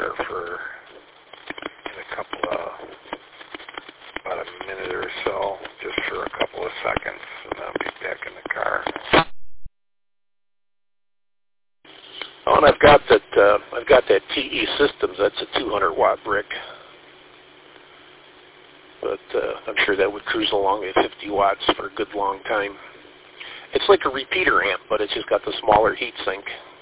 there for about a minute or so, just for a couple of seconds, and I'll be back in the car. Oh, and I've got that TE Systems. That's a 200-watt brick, but I'm sure that would cruise along at 50 watts for a good long time. It's like a repeater amp, but it's just got the smaller heat sink.